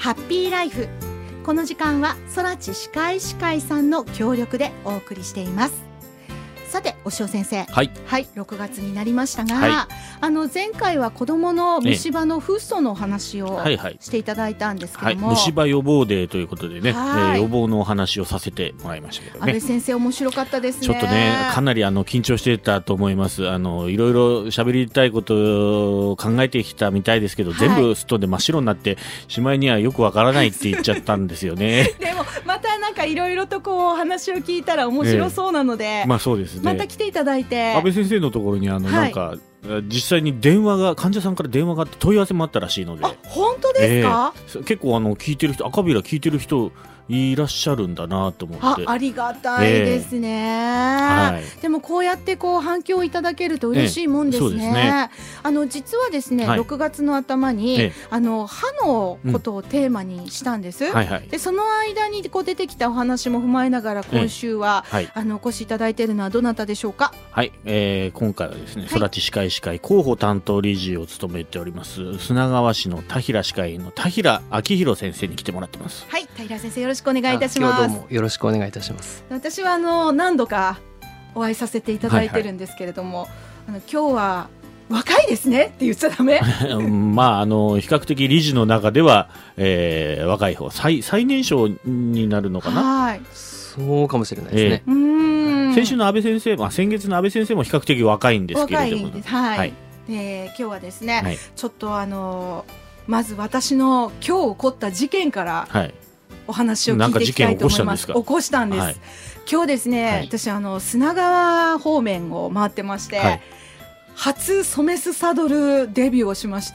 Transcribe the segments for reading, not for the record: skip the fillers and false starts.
ハッピーライフ。この時間は空知歯科医師会さんの協力でお送りしています。さて、お塩先生、 はい、 6月になりましたが、 は前回は子どもの虫歯のフッ素のお話をしていただいたんですけども、 虫歯予防デーということでね、 はい予防のお話をさせてもらいましたけどね。 安倍先生面白かったですね。 ちょっとね、かなり緊張してたと思います。いろいろ喋りたいことを考えてきたみたいですけど、全部すっ飛んで真っ白になってしまいにはよくわからないって言っちゃったんですよね。 でもまたなんかいろいろとこう話を聞いたら面白そうなので、 まあそうですね。 また来ていただいて、 安倍先生のところになんか実際に患者さんから電話があって問い合わせもあったらしいので。 あ、本当ですか？ 結構聞いてる人、赤びら聞いてる人いらっしゃるんだなと思って。 ありがたいですね、でもこうやって反響をいただけると嬉しいもんですね。そうですね。実はですね、6月の頭に、歯のことをテーマにしたんです、でその間に出てきたお話も踏まえながら今週は、お越しいただいているのはどなたでしょうか？はい、 今回はですね、空知歯科医師会広報担当理事を務めております砂川市の田平歯科医院の田平明弘先生に来てもらってます。 はい、田平先生、よろしくお願いいたします。 どうもよろしくお願いいたします。 私は何度かお会いさせていただいてるんですけれども、今日は若いですねって言っちゃダメまあ比較的理事の中では、若い方、最年少になるのかな。 はい、そうかもしれないですね。 先週の安倍先生、先月の安倍先生も比較的若いんですけれども、 今日はですね、ちょっとまず私の今日起こった事件から、お話を聞いていきたいと思います。起こしたんです、今日ですね、私砂川方面を回ってまして、初ソメスサドルデビューをしまして、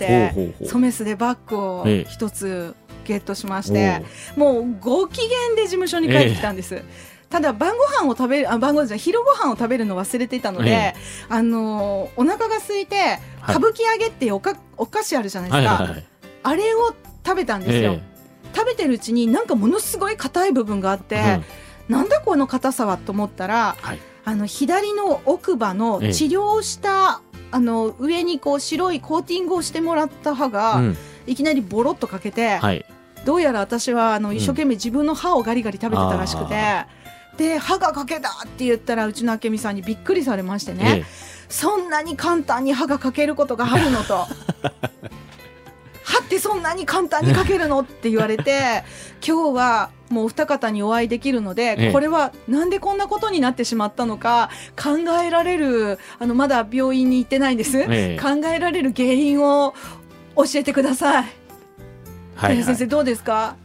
ソメスでバッグを一つゲットしまして、もうご機嫌で事務所に帰ってきたんです、ただ昼ご飯を食べるの忘れていたので、お腹が空いて歌舞伎揚げっていうお菓子あるじゃないですか、あれを食べたんですよ、食べてるうちになんかものすごい硬い部分があって、なんだこの硬さはと思ったら、左の奥歯の治療した上に白いコーティングをしてもらった歯が、いきなりボロッとかけて、どうやら私は一生懸命自分の歯をガリガリ食べてたらしくて、で歯がかけだって言ったらうちの明美さんにびっくりされましてね、そんなに簡単に歯がかけることがあるのと歯ってそんなに簡単にかけるのって言われて今日はもう二方にお会いできるので、これはなんでこんなことになってしまったのか考えられる、まだ病院に行ってないんです、考えられる原因を教えてください。先生どうですか？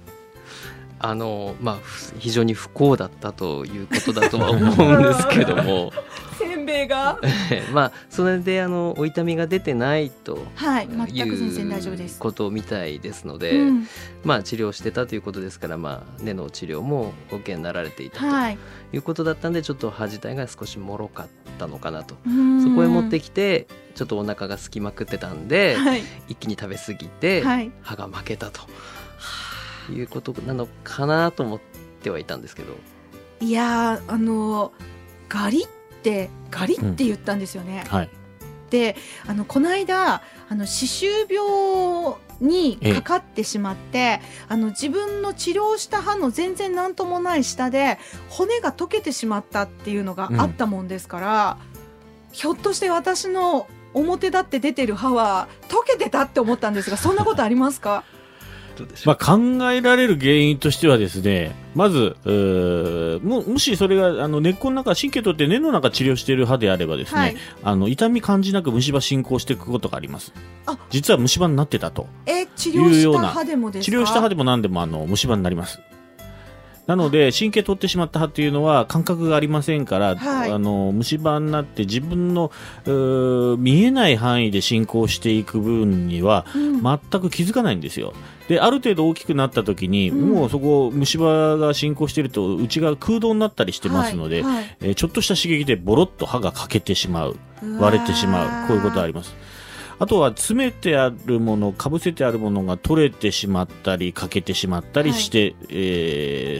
非常に不幸だったということだとは思うんですけどもせんべいがそれでお痛みが出てないということみたいですので、治療してたということですから、根の治療もお受けになられていたということだったんで、ちょっと歯自体が少しもろかったのかなと、そこへ持ってきてちょっとお腹が空きまくってたんで、一気に食べ過ぎて歯が負けたということなのかなと思ってはいたんですけど、 いやガリって言ったんですよね、でこの間歯周病にかかってしまって、自分の治療した歯の全然なんともない下で骨が溶けてしまったっていうのがあったもんですから、ひょっとして私の表だって出てる歯は溶けてたって思ったんですが、そんなことありますか？ 考えられる原因としてはですね、まずもしそれが根っこの中、神経とって根の中治療している歯であればですね、痛み感じなく虫歯進行していくことがあります。実は虫歯になってたというような、治療した歯でも何でも虫歯になります。なので神経取ってしまった歯というのは感覚がありませんから、虫歯になって自分の見えない範囲で進行していく分には全く気づかないんですよ。である程度大きくなった時に、もうそこ虫歯が進行していると内側空洞になったりしてますので、ちょっとした刺激でボロッと歯が欠けてしまう、割れてしまう、こういうことがあります。あとは詰めてあるもの、かぶせてあるものが取れてしまったり欠けてしまったりして、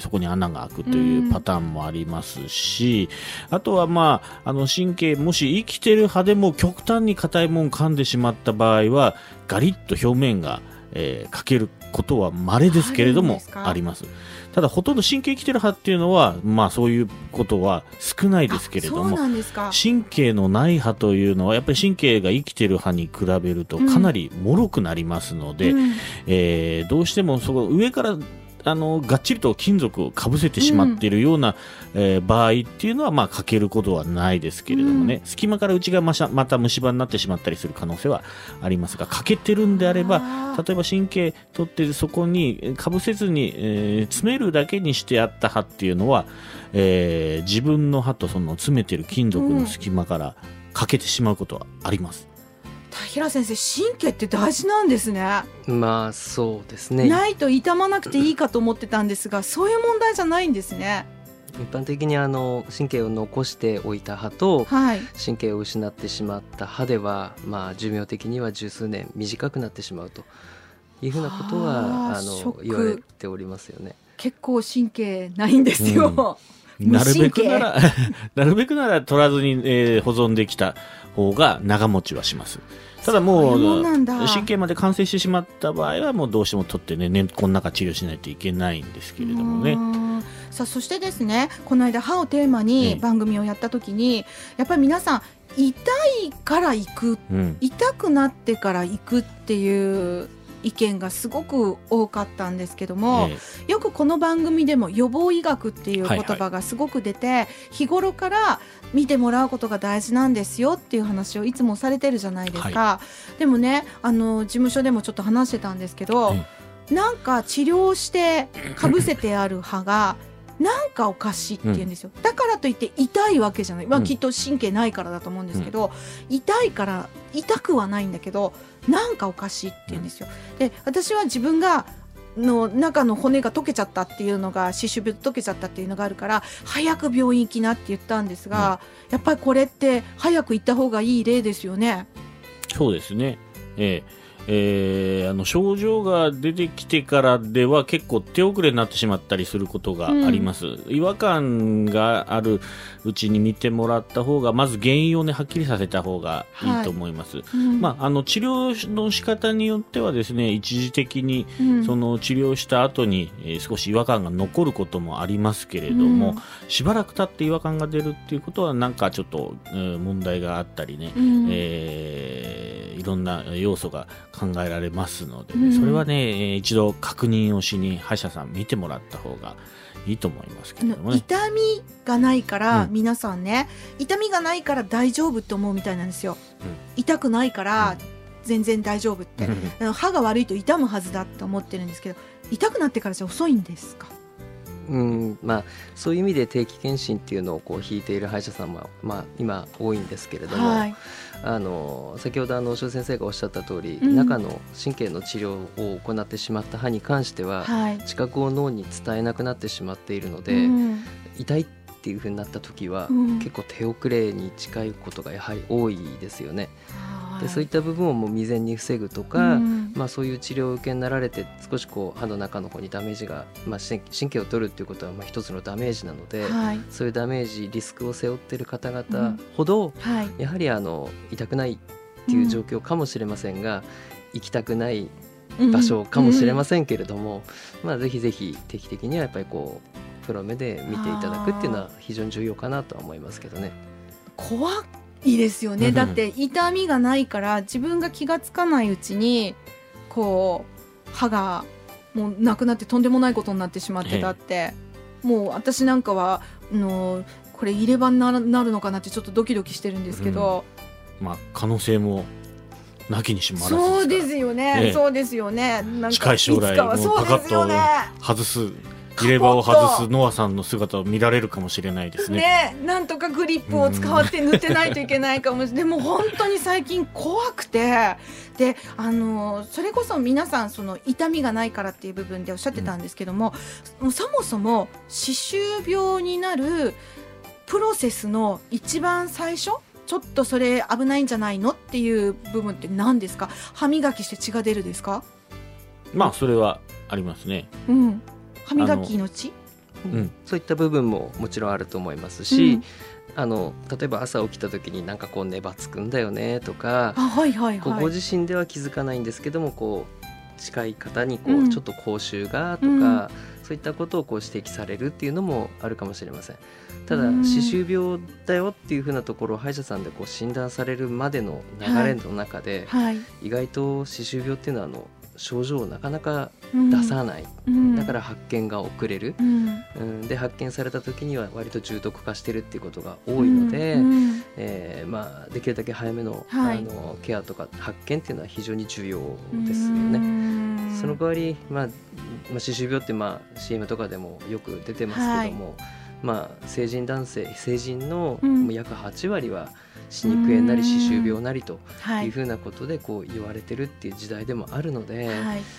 そこに穴が開くというパターンもありますし、あとは神経、もし生きてる歯でも極端に硬いものを噛んでしまった場合はガリッと表面が欠けることは稀ですけれどもあります。ただほとんど神経生きてる歯っていうのは、そういうことは少ないですけれども、神経のない歯というのはやっぱり神経が生きてる歯に比べるとかなり脆くなりますので、どうしてもそこ上からがっちりと金属をかぶせてしまっているような、場合っていうのは、かけることはないですけれどもね、隙間から内がまた虫歯になってしまったりする可能性はありますが、かけてるんであれば、例えば神経取ってそこにかぶせずに、詰めるだけにしてあった歯っていうのは、自分の歯とその詰めてる金属の隙間からかけてしまうことはあります。 平先生、神経って大事なんですね。 そうですね。 ないと傷まなくていいかと思ってたんですが、そういう問題じゃないんですね。 一般的に神経を残しておいた歯と、神経を失ってしまった歯では、寿命的には十数年短くなってしまうというふうなことは言われておりますよね。 結構神経ないんですよ、 なるべくなら取らずに、保存できた方が長持ちはします。ただもう神経まで完成してしまった場合はもうどうしても取ってね、根っこの中治療しないといけないんですけれどもね。 さあ、そしてですね、この間歯をテーマに番組をやった時に、やっぱり皆さん痛いから行く、痛くなってから行くっていう意見がすごく多かったんですけども、よくこの番組でも予防医学っていう言葉がすごく出て、日頃から見てもらうことが大事なんですよっていう話をいつもされてるじゃないですか、でもね、事務所でもちょっと話してたんですけど、なんか治療してかぶせてある歯がなんかおかしいって言うんですよ、だからといって痛いわけじゃない、きっと神経ないからだと思うんですけど、痛いから痛くはないんだけどなんかおかしいって言うんですよ。で、私は自分がの中の骨が溶けちゃったっていうのが、歯周病溶けちゃったっていうのがあるから早く病院行きなって言ったんですが、やっぱりこれって早く行った方がいい例ですよね。 そうですね、症状が出てきてからでは結構手遅れになってしまったりすることがあります、違和感があるうちに見てもらった方が、まず原因をねはっきりさせた方がいいと思います、治療の仕方によってはですね、一時的にその治療した後に、少し違和感が残ることもありますけれども、しばらく経って違和感が出るっていうことはなんかちょっと、問題があったりね、いろんな要素が考えられますので、それはね、一度確認をしに歯医者さん見てもらった方がいいと思いますけどもね。 痛みがないから、皆さんね、痛みがないから大丈夫って思うみたいなんですよ、痛くないから全然大丈夫って、歯が悪いと痛むはずだって思ってるんですけど、痛くなってからじゃ遅いんですか？ そういう意味で定期検診っていうのを引いている歯医者さんも、今多いんですけれども、先ほど塩先生がおっしゃった通り、中の神経の治療を行ってしまった歯に関しては、知覚を脳に伝えなくなってしまっているので、痛いっていう風になった時は、結構手遅れに近いことがやはり多いですよね。で、そういった部分をもう未然に防ぐとか、そういう治療を受けになられて少し歯の中の方にダメージが、神経を取るっていうことは一つのダメージなので、そういうダメージリスクを背負っている方々ほど、やはり痛くないっていう状況かもしれませんが、行きたくない場所かもしれませんけれども、ぜひぜひ定期的にはやっぱりプロ目で見ていただくっていうのは非常に重要かなとは思いますけどね。 怖いいですよね。だって痛みがないから自分が気がつかないうちに歯がもうなくなってとんでもないことになってしまってたって、もう私なんかはこれ入れ歯になるのかなってちょっとドキドキしてるんですけど、 可能性もなきにしもあらずですから。 そうですよね、そうですよね。 近い将来もうパカッと外す、入れ歯を外すノアさんの姿を見られるかもしれないですね。 なんとかグリップを使って塗ってないといけないかもしれない。でも本当に最近怖くて、でそれこそ皆さんその痛みがないからっていう部分でおっしゃってたんですけども、そもそも歯周病になるプロセスの一番最初、ちょっとそれ危ないんじゃないのっていう部分って何ですか？歯磨きして血が出るですか？ それはありますね。 歯磨きの血、 そういった部分ももちろんあると思いますし、例えば朝起きた時になんかネバつくんだよねとか、ご自身では気づかないんですけども近い方にこうちょっと口臭がとか、そういったことをこう指摘されるっていうのもあるかもしれません。ただ歯周病だよっていうふうなところを歯医者さんでこう診断されるまでの流れの中で、意外と歯周病っていうのは症状をなかなか出さない、だから発見が遅れる、で発見された時には割と重篤化してるっていうことが多いので、できるだけ早めの、ケアとか発見っていうのは非常に重要ですよね。その代わり、歯周病って CM とかでもよく出てますけども、成人男性成人の約8割は歯肉炎なり歯周病なりというふうなことでこう言われてるっていう時代でもあるので、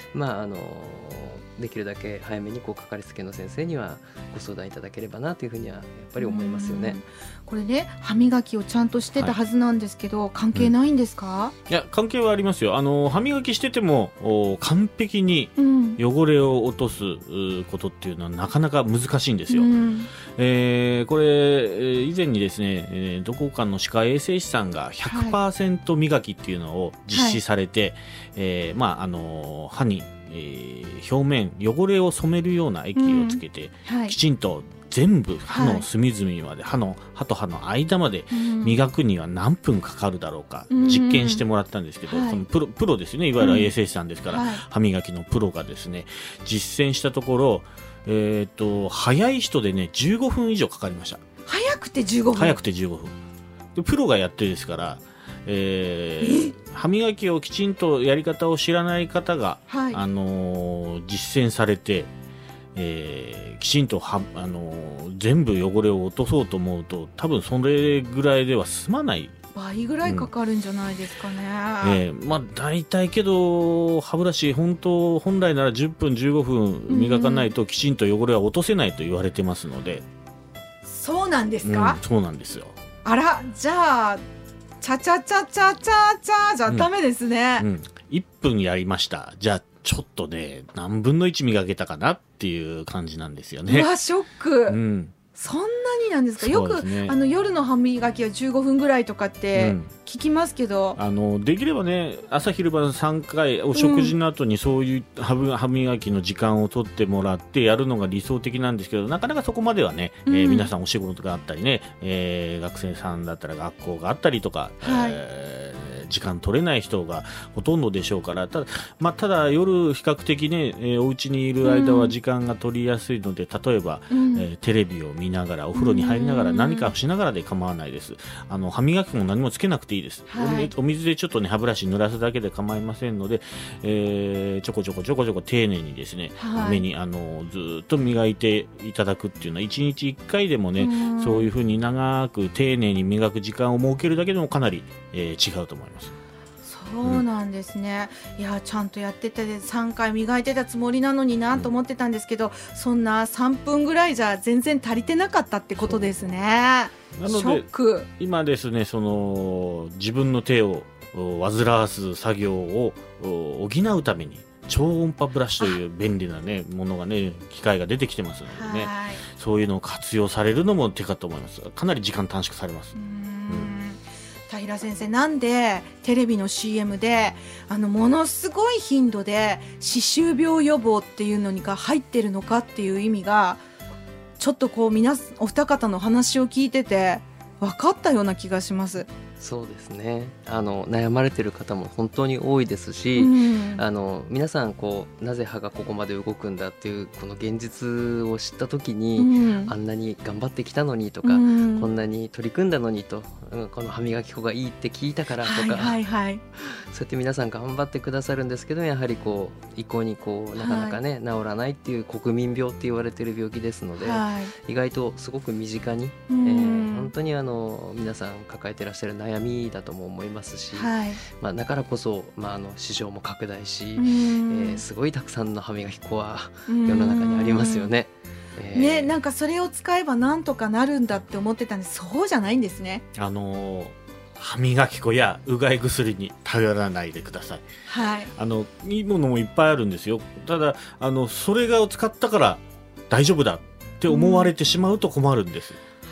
できるだけ早めにかかりつけの先生にはご相談いただければなというふうにはやっぱり思いますよね。 これね、歯磨きをちゃんとしてたはずなんですけど、関係ないんですか？ いや、関係はありますよ。歯磨きしてても完璧に汚れを落とすことっていうのはなかなか難しいんですよ。これ以前にですね、どこかの歯科衛生士さんが 100% 磨きっていうのを実施されて、歯に表面汚れを染めるような液をつけて、きちんと全部歯の隅々まで、歯と歯の間まで磨くには何分かかるだろうか、実験してもらったんですけど、そのプロですよね、いわゆる衛生士さんですから、歯磨きのプロがですね実践したところ、早い人でね15分以上かかりました。 早くて15分。 早くて15分で、プロがやってですから、歯磨きをきちんとやり方を知らない方が、実践されて、きちんと全部汚れを落とそうと思うと、多分それぐらいでは済まない。 倍ぐらいかかるんじゃないですかね。 大体けど歯ブラシ本来なら10分15分磨かないときちんと汚れは落とせないと言われてますので。 そうなんですか？ そうなんですよ。 あら、じゃあチャチャチャチャチャチャじゃダメですね。 1分やりました。じゃあちょっとね何分の1磨けたかなっていう感じなんですよね。 うわ、ショック。そんなになんですか？よく夜の歯磨きは15分ぐらいとかって聞きますけど、 できればね朝昼晩3回お食事の後にそういう歯磨きの時間を取ってもらってやるのが理想的なんですけど、なかなかそこまではね、皆さんお仕事があったりね、学生さんだったら学校があったりとか、時間取れない人がほとんどでしょうから、ただ夜比較的ね、お家にいる間は時間が取りやすいので、例えば、テレビを見ながらお風呂に入りながら何かしながらで構わないです。歯磨きも何もつけなくていいです。お水でちょっとね歯ブラシ濡らすだけで構いませんので、ちょこちょこ丁寧にですね、目にずっと磨いていただくっていうのは1日1回でもね、そういうふうに長く丁寧に磨く時間を設けるだけでもかなり、違うと思います。 そうなんですね。いや、ちゃんとやってて3回磨いてたつもりなのになと思ってたんですけど、そんな3分ぐらいじゃ全然足りてなかったってことですね。なのでショック。今ですね、 自分の手を煩わす作業を補うために超音波ブラシという便利な、ね、ものがね、機械が出てきてますのでね、そういうのを活用されるのも手かと思います。かなり時間短縮されます。 平先生、なんでテレビの CM でものすごい頻度で歯周病予防っていうのが入ってるのかっていう意味がちょっとお二方の話を聞いてて分かったような気がします。 そうですね、悩まれてる方も本当に多いですし、皆さんなぜ歯がここまで動くんだっていうこの現実を知った時に、あんなに頑張ってきたのにとか、こんなに取り組んだのにと、この歯磨き粉がいいって聞いたからとか、そうやって皆さん頑張ってくださるんですけど、やはり一向になかなかね、治らないっていう国民病って言われてる病気ですので、意外とすごく身近に、本当に皆さん抱えてらっしゃる悩みだとも思いますし、だからこそ、市場も拡大し、すごいたくさんの歯磨き粉は世の中にありますよね。 なんかそれを使えばなんとかなるんだって思ってたんです。そうじゃないんですね。 歯磨き粉やうがい薬に頼らないでください。いいものもいっぱいあるんですよ。ただそれを使ったから大丈夫だって思われてしまうと困るんです。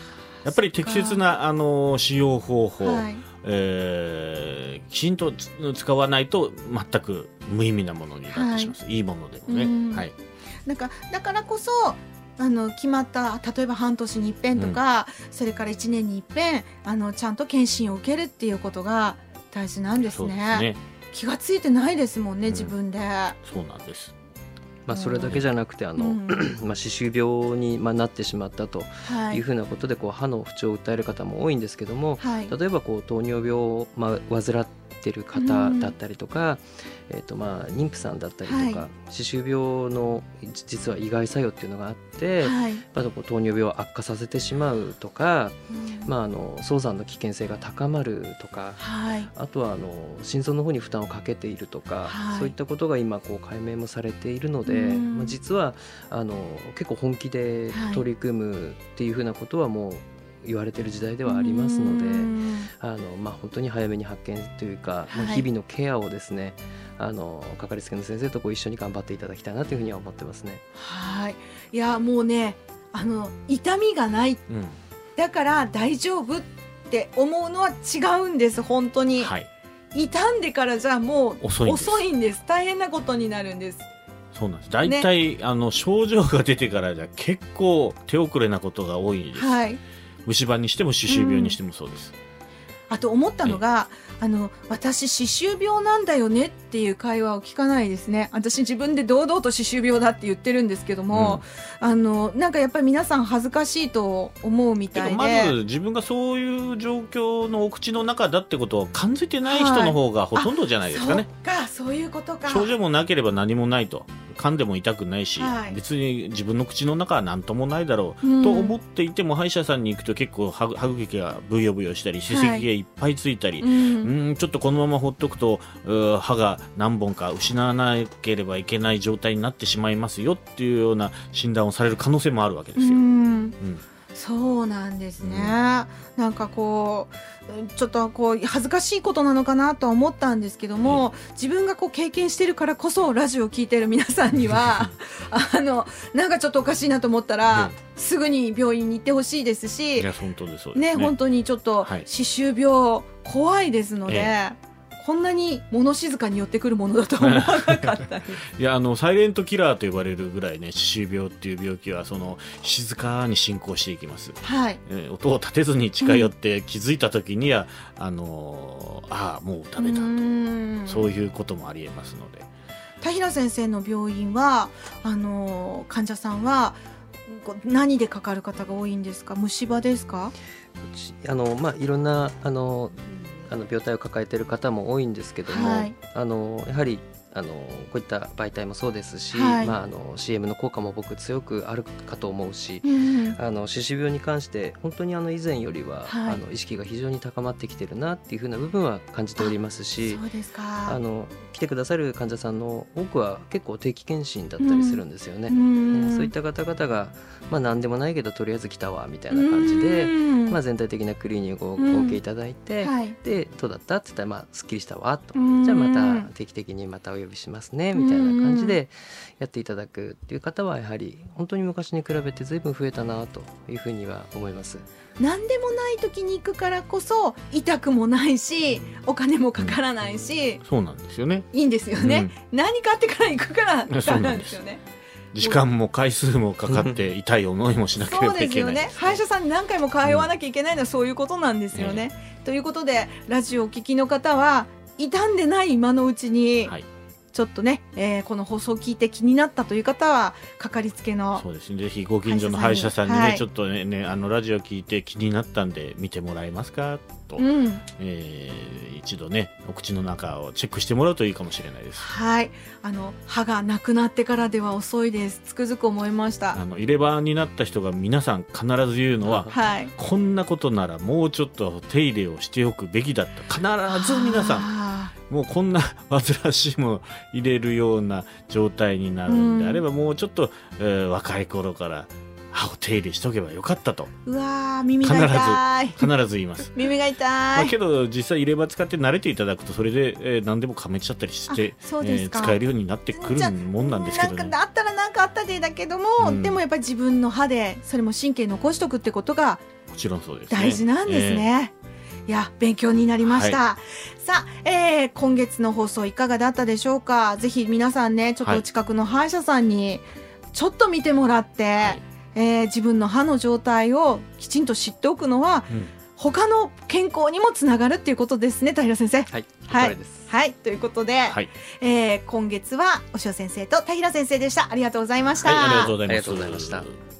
やっぱり適切な使用方法、はい、きちんと使わないと全く無意味なものになってしまいます、はい、いいものでもね、はい、 だからこそ決まった例えば半年に一遍とか、それから1年に一遍ちゃんと検診を受けるっていうことが大事なんですね。そうですね。気がついてないですもんね、自分で。 そうなんです。 それだけじゃなくて歯周病になってしまったというふうなことで歯の不調を訴える方も多いんですけども、例えば糖尿病を患っている方だったりとか、妊婦さんだったりとか、歯周病の実は意外作用っていうのがあって、糖尿病を悪化させてしまうとか、早産の危険性が高まるとか、あとは心臓の方に負担をかけているとか、そういったことが今解明もされているので、実は結構本気で取り組むっていうふうなことはもう言われている時代ではありますので、本当に早めに発見というか、日々のケアをですねかかりつけの先生と一緒に頑張っていただきたいなというふうには思ってますね。 はい、いやもうね痛みがない、だから大丈夫って思うのは違うんです本当に、傷んでからじゃもう遅いんです。大変なことになるんです。 そうなんです。大体、症状が出てからじゃ結構手遅れなことが多いです、虫歯にしても歯周病にしてもそうです、 あと思ったのが私歯周病なんだよねっていう会話を聞かないですね。私自分で堂々と歯周病だって言ってるんですけども、なんかやっぱり皆さん恥ずかしいと思うみたいで、 まず自分がそういう状況のお口の中だってことを感じてない人の方がほとんどじゃないですかね。 そういうことか。 症状もなければ何もないと、噛んでも痛くないし、別に自分の口の中は何ともないだろう、と思っていても歯医者さんに行くと結構歯茎がブヨブヨしたり歯石がいっぱいついたり、ちょっとこのまま放っておくと歯が何本か失わなければいけない状態になってしまいますよっていうような診断をされる可能性もあるわけですよ。 そうなんですね、なんかちょっと恥ずかしいことなのかなとは思ったんですけども、自分が経験してるからこそラジオを聞いてる皆さんにはなんかちょっとおかしいなと思ったら、すぐに病院に行ってほしいですし、 本当にそうですね。 本当にちょっと歯周病怖いですので、こんなに物静かに寄ってくるものだとは思わなかったですいやサイレントキラーと呼ばれるぐらいね、歯周病っていう病気は静かに進行していきます、音を立てずに近寄って気づいた時には、もうダメだと、そういうこともありえますので。 田平先生の病院は患者さんは何でかかる方が多いんですか？虫歯ですか？ いろんな病態を抱えている方も多いんですけども、やはりこういった媒体もそうですし、CM の効果も僕強くあるかと思うし、歯周病に関して本当に以前よりは、意識が非常に高まってきてるなっていう風な部分は感じておりますし、 そうですか。 来てくださる患者さんの多くは結構定期検診だったりするんですよね、そういった方々が、何でもないけどとりあえず来たわみたいな感じで、全体的なクリーニングをお受けいただいて、でどうだったって言ったら、すっきりしたわと、じゃあまた定期的にまたお呼びしますねみたいな感じでやっていただくっていう方はやはり本当に昔に比べて随分増えたなというふうには思います。 何でもない時に行くからこそ痛くもないし、お金もかからないし、 そうなんですよね。 いいんですよね、何かあってから行くからなんですよね。 時間も回数もかかって痛い思いもしなければいけない。そうですよね。 歯医者さんに何回も通わなきゃいけないのはそういうことなんですよね、ということでラジオをお聞きの方は傷んでない今のうちに、ちょっとね、この放送を聞いて気になったという方はかかりつけの、 そうですね、ぜひご近所の歯医者さんにね、ちょっとね、ラジオ聞いて気になったんで見てもらえますかと、一度ねお口の中をチェックしてもらうといいかもしれないです。 歯がなくなってからでは遅いです。つくづく思いました。 入れ歯になった人が皆さん必ず言うのは、こんなことならもうちょっと手入れをしておくべきだった。必ず皆さんもうこんな煩わしいもの入れるような状態になるんであれば、もうちょっと、若い頃から歯を手入れしとけばよかったと。 うわー、耳が痛い。 必ず言います耳が痛い、 けど実際入れ歯使って慣れていただくとそれで、何でも噛めちゃったりして、使えるようになってくるもんなんですけどね。 なんかあったらなんかあったでだけども、でもやっぱり自分の歯でそれも神経残しとくってことがちろんそうです、ね、 大事なんですね、いや勉強になりました、はい、さあ、今月の放送いかがだったでしょうか。ぜひ皆さんねちょっとお近くの歯医者さんにちょっと見てもらって、はい、自分の歯の状態をきちんと知っておくのは、他の健康にもつながるっていうことですね、平先生。 はい、はい、 はい、ということで、はい、今月はお塩先生と平先生でした。ありがとうございました。 はい、ありがとうございました。